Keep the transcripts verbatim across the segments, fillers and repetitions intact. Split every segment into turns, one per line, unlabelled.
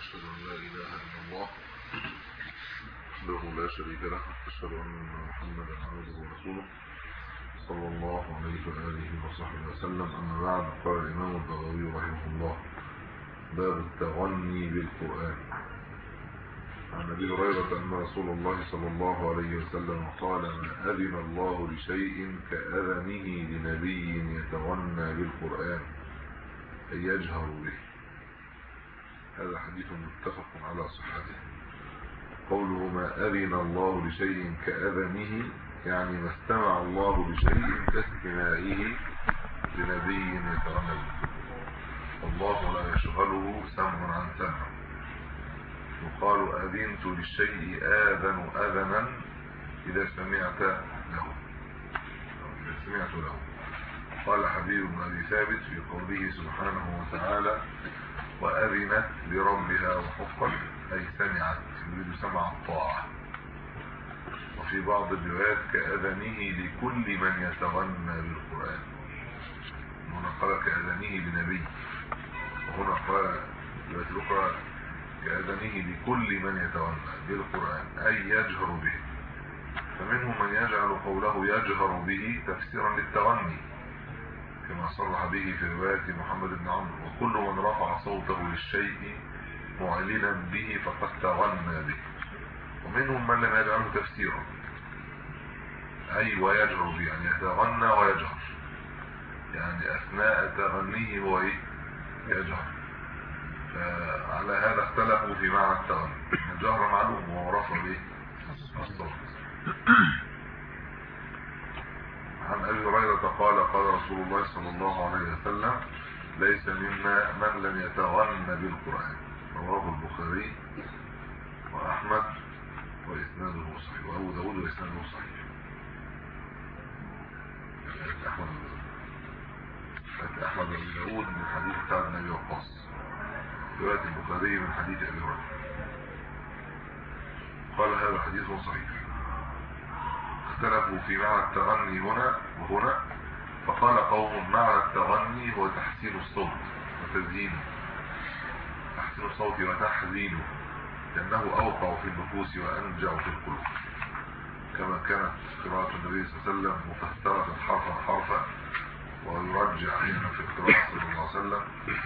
أشهد أن لا إله إلا الله وحده لا شريك له، أشهد أن محمدا عبده ورسوله صلى الله عليه وآله وصحبه وسلم. أما بعد، قال الإمام البغوي رحمه الله: باب التغني بالقرآن. عن أبي هريرة أن رسول الله صلى الله عليه وسلم قال: ما أذن الله لشيء كأذنه لنبي يتغنى بالقرآن أي يجهر به. هذا حديث متفق على صحته. قوله ما أذن الله لشيء كأذنه يعني ما استمع الله لشيء كاستماعه لنبي يتغنى به. الله لا يشغله سمع عن سمع. يقال أذنت للشيء آذن أذنا إذا سمعت له إذا سمعت له. قال حبيب بن أبي ثابت في قوله سبحانه وتعالى: وأذنت لربها وحقت أي سمعت، يريد سمع الطاعة. وفي بعض الروايات كأذنه لكل من يتغنى بالقرآن. هنا قال كأذنه لنبي، وهنا قال رواية أخرى كأذنه لكل من يتغنى بالقرآن أي يجهر به. فمنهم من يجعل قوله يجهر به تفسيرا للتغني كما صرح به في رواية محمد بن عمرو: وكل من رفع صوته للشيء معلنا به فقد تغنى به. ومنهم من لم يجعله تفسيرا أي ويجهر به، يعني يتغنى ويجهر، يعني أثناء تغنيه هو يجهر. فعلى هذا اختلفوا في معنى التغني. الجهر معلوم وهو رفع به الصوت. عن أبي هريرة قال: قال رسول الله صلى الله عليه وسلم: ليس منا من لم يتغنى بالقرآن. رواه البخاري وأحمد وإسناده صحيح، وأبو داود وإسناده صحيح. أحمد أحمد وأبو داود من حديث سعد بن أبي وقاص، رواية البخاري من حديث أبي هريرة. قال: هذا حديث صحيح. اختلفوا في معنى التغني هنا وهنا، فقال قوم: معنى التغني هو تحسين الصوت وتزيينه، تحسين الصوت وتحزينه، لأنه أوقع في النفوس وأنجع في القلوب، كما كانت قراءة النبي صلى الله عليه وسلم مفسرة حرفا حرفا، ويرجع هنا في القراءة صلى الله عليه وسلم.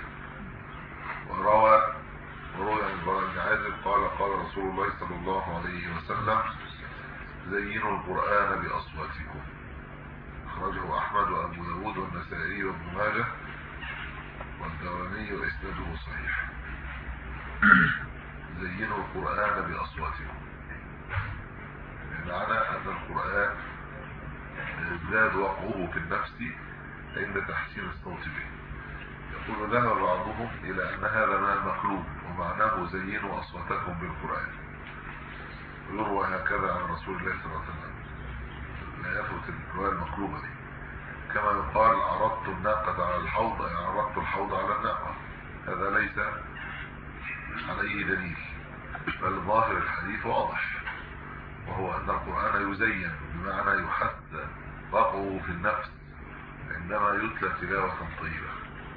وروى وروى عن البراء بن عازب قال: قال رسول الله صلى الله عليه وسلم: زينوا القرآن بأصواتكم. أخرجه أحمد وأبو داود والنسائي وابن ماجه والدارمي وإسناده صحيح. زينوا القرآن بأصواتكم، بمعنى أن القرآن زاد وقعه في النفس عند تحسين الصوت به. يقول: ذهب بعضهم إلى أن هذا من المخلوق، ومعناه زينوا أصواتكم بالقرآن. ويروى هكذا عن رسول الله صلى الله عليه وسلم، لا يفوت الرواية المقلوبة دي. كما يقال: عرضت الناقة على الحوض، أي عرضت الحوض على الناقة. هذا ليس عليه دليل، بل ظاهر الحديث واضح، وهو أن القرآن يزين، بمعنى يحس وقعه في النفس عندما يتلى تلاوة طيبة.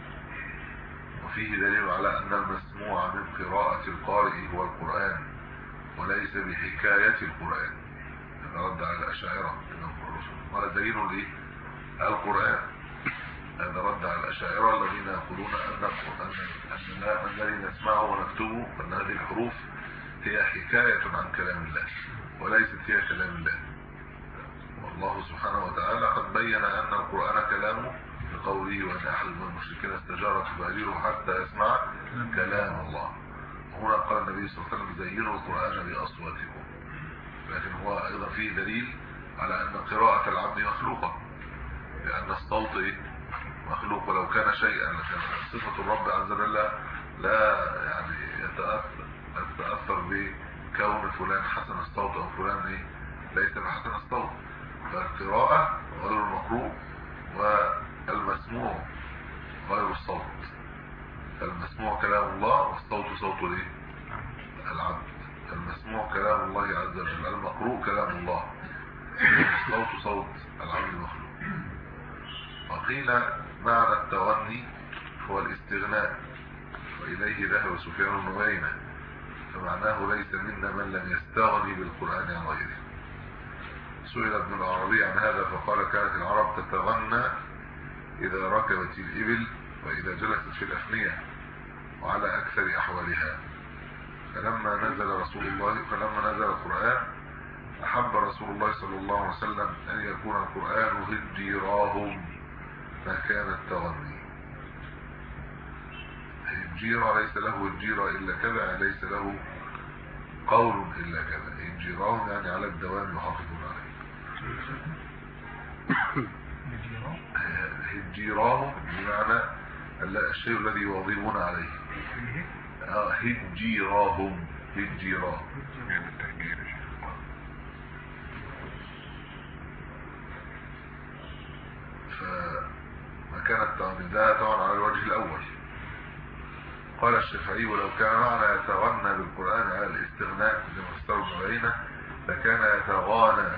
وفيه دليل على أن المسموع من قراءة القارئ هو القرآن وليس بحكاية القرآن. هذا رد على الأشاعرة، وهذا دليل ليه؟ القرآن. هذا رد على الأشاعرة الذين يقولون أن القرآن أن الذي نسمعه ونكتبه أن هذه الحروف هي حكاية عن كلام الله وليست هي كلام الله. والله سبحانه وتعالى قد بين أن القرآن كلامه بقوله: وأن أحد من المشركين استجارك فأجره حتى يسمع كلام الله. هنا قال النبي صلى الله عليه وسلم: زينوا القرآن بأصواتكم. لكن هو أيضا فيه دليل على أن قراءة العبد مخلوقة، لأن الصوت مخلوق ولو كان شيئا، لكن صفة الرب عز وجل لا يعني يتأثر يتأثر بكون فلان حسن الصوت أو فلان إيه ليس بحسن الصوت. فالقراءة غير المقروء والمسموع غير الصوت. المسموع كلام الله والصوت صوت الايه؟ العبد. المسموع كلام الله عز وجل، المقروء كلام الله، الصوت صوت العبد المخلوق. وقيل معنى التغني هو الاستغناء، وإليه ذهب سفيان بن عيينة فمعناه ليس منا من لم يستغني بالقرآن عن غيره. سئل ابن العربي عن هذا فقال كانت العرب تتغنى إذا ركبت الإبل وإذا جلست في الأفنية وعلى أكثر أحوالها. فلما نزل رسول الله فلما نزل القرآن أحب رسول الله صلى الله عليه وسلم أن يكون القرآن هجيراهم ما كان التغني. هجيرا ليس له هجيرا إلا كذا، ليس له قول إلا كذا. هجيراهم يعني على الدوام يحافظون عليه. هجيراهم بمعنى الشيء الذي يواظبون عليه. هجيراهم هجيراهم فما كانت تعمدها طبعا على الوجه الأول. قال الشافعي ولو كان معنى يتغنى بالقرآن على الاستغناء لما استوى علينا لكان يتغانى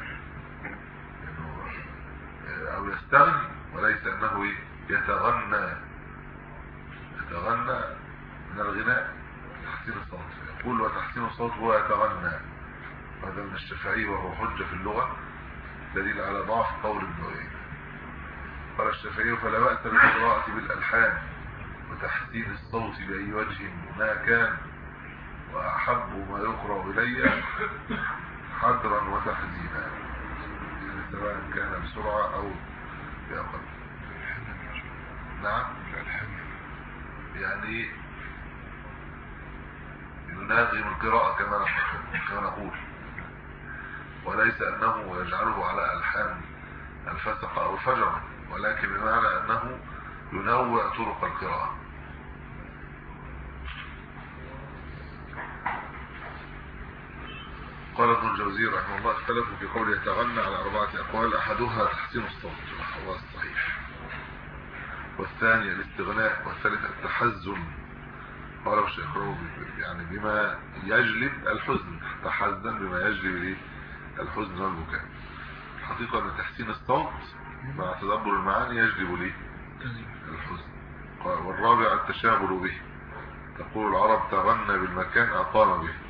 أو يستغني، وليس أنه يتغنى. يتغنى من الغناء تحسين الصوت، يقول وتحسين الصوت هو يتغنى. هذا من الشافعي وهو حجة في اللغة دليل على ضعف قول ابن عيينة. قال الشافعي فلا بأس بالقراءة بالألحان وتحسين الصوت بأي وجه ما كان، وأحب ما يقرأ إلي حذرا وتحزينا، يعني سواء كان بسرعة أو بأقل. نعم يعني يناغم القراءة كما كما نقول، وليس أنه يجعله على ألحان الفسق أو الفجر، ولكن بمعنى أنه ينوع طرق القراءة. قال ابن الجوزي رحمه الله اختلفوا في قوله يتغنى على أربعة أقوال، أحدها تحسين الصوت وهو الصحيح، والثاني الاستغناء، والثالث التحزن. قال الشيخ يعني بما يجلب الحزن، تحزن بما يجلب الحزن والبكاء. حقيقة أن تحسين الصوت مع تدبر المعاني يجلب لي الحزن. والرابع التشاغل به، تقول العرب تغنى بالمكان أقام به.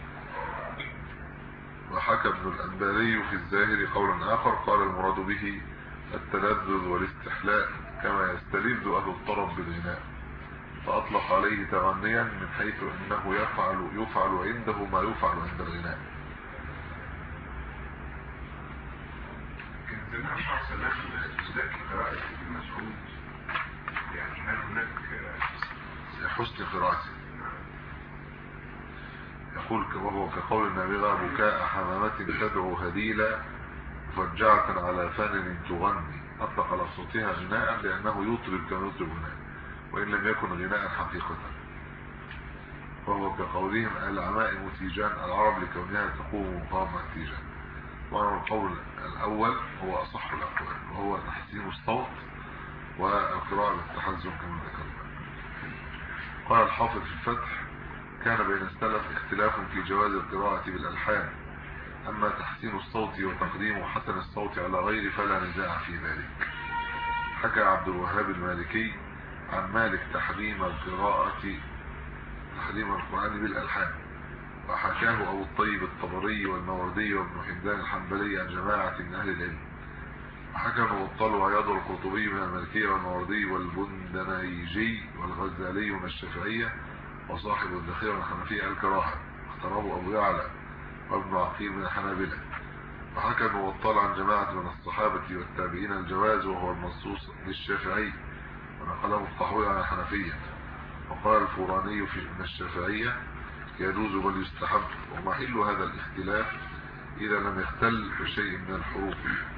وحكى ابن الأنباري في الزاهر قولا آخر قال المراد به التلذذ والاستحلاء كما يستلذ أهل الطرب بالغناء، فأطلق عليه تغنيا من حيث أنه يفعل يفعل عنده ما يفعل عند الغناء. حسن قراءته يقول وهو كقول النابغة بكاء حمامة تدعو هديلا مفجعة على فان تغني، أطلق على صوتها غناء لأنه يطرب كما يطرب غناء وإن لم يكن غناء حقيقة. وهو كقولهم العمائم تيجان العرب لكونها تقوم مقام التيجان. وأنا القول الأول هو أصح الأقوال، وهو تحسين الصوت والقراءة بالتحزن كما ذكرنا. قال الحافظ في الفتح كان بين السلف اختلاف في جواز القراءة بالألحان، أما تحسين الصوت وتقديم حسن الصوت على غير فلا نزاع في ذلك. حكى عبد الوهاب المالكي عن مالك تحريم القراءة تحريم القرآن بالألحان، وحكاه أبو الطيب الطبري والموردي وابن حمدان الحنبلي عن جماعة من أهل العلم. وحكى المبطل وعياض القرطبي من المالكية والموردي والبندنيجي والغزالي من الشافعية وصاحب الذخيرة من الحنفية الكراهة، اختاره أبو يعلى وابن عقيل من الحنابلة. وحكى المبطل عن جماعة من الصحابة والتابعين الجواز وهو المنصوص للشافعي، ونقله الطحوي عن الحنفية. وقال الفوراني في من الشافعية يجوز بل يستحب، ومحل هذا الاختلاف إذا لم يختل بشيء من الحروف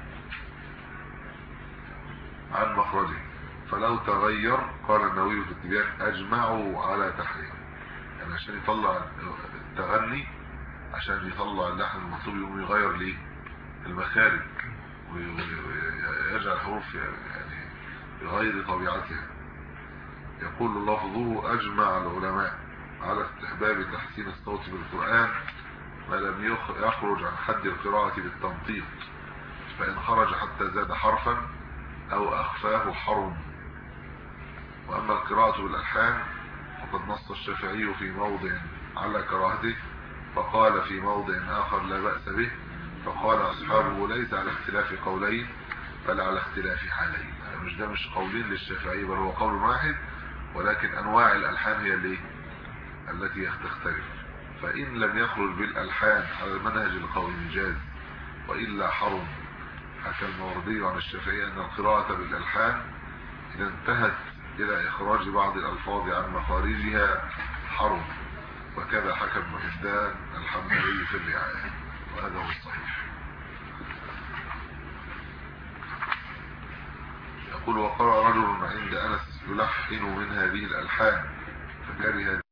عن مخرجه، فلو تغير قال النووي في التبيان أجمعوا على تحريم، يعني عشان يطلع التغني عشان يطلع اللحن المطلوب يقوم يغير ليه المخارج ويجعل الحروف يعني بغير طبيعتها. يقول لفظه أجمع العلماء على استحباب تحسين الصوت بالقرآن ما لم يخرج عن حد القراءة بالتنطيط، فإن خرج حتى زاد حرفا أو أخفاه حرم. وأما القراءة بالألحان فقد نص الشافعي في موضع على كراهته فقال في موضع آخر لا بأس به، فقال أصحابه ليس على اختلاف قولين بل على اختلاف حالين. يعني مش ده مش قولين للشافعي بل هو قول واحد، ولكن أنواع الألحان هي اللي التي تختلف. فإن لم يخرج بالألحان على منهج القول جاز، وإلا حرم. حكى الماوردي عن الشافعي أن القراءة بالألحان إذا انتهت إلى إخراج بعض الألفاظ عن مخارجها حرم، وكذا حكى ابن حبان الحنبلي في الرعاية، وهذا هو الصحيح. يقول: وقرأ رجل عند أنس يلحن من هذه الألحان فكره